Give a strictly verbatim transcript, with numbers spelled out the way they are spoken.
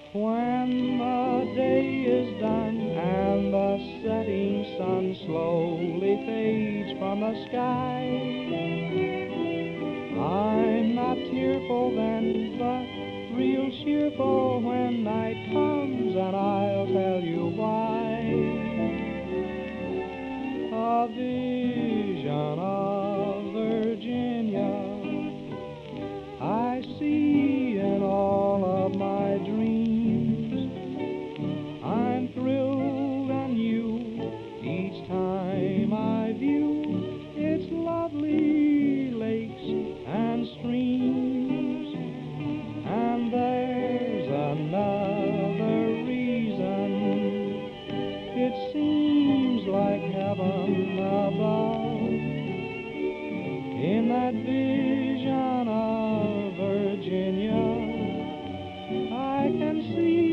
When the day is done and the setting sun slowly fades from the sky, I'm not tearful then, but real cheerful when night comes, and I'll tell you why. A vision of Virginia I see in all of my dreams. I'm thrilled and new each time I view its lovely lakes and streams. And there's another reason it seems like heaven above in that vision of Virginia. I can see